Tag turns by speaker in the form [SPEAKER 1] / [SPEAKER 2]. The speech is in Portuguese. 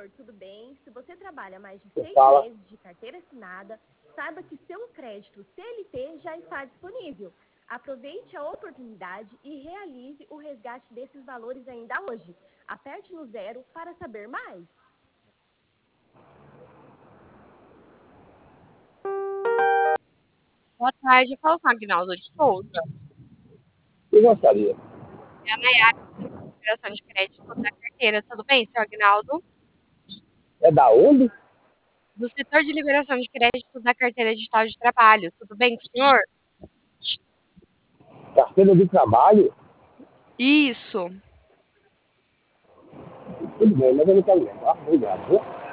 [SPEAKER 1] senhor, tudo bem? Se você trabalha mais de
[SPEAKER 2] Você
[SPEAKER 1] 6
[SPEAKER 2] fala.
[SPEAKER 1] meses de carteira assinada, saiba que seu crédito CLT já está disponível. Aproveite a oportunidade e realize o resgate desses valores ainda hoje. Aperte no 0 para saber mais.
[SPEAKER 3] Boa tarde, fala com o Agnaldo de Souza.
[SPEAKER 2] Eu gostaria.
[SPEAKER 3] É a Nayara, de liberação de crédito da carteira. Tudo bem, senhor Agnaldo?
[SPEAKER 2] É da onde?
[SPEAKER 3] Do setor de liberação de crédito da carteira digital de trabalho. Tudo bem com o senhor?
[SPEAKER 2] Carteira de trabalho?
[SPEAKER 3] Isso.
[SPEAKER 2] Tudo bem, mas eu não quero não, tá? Obrigado, viu?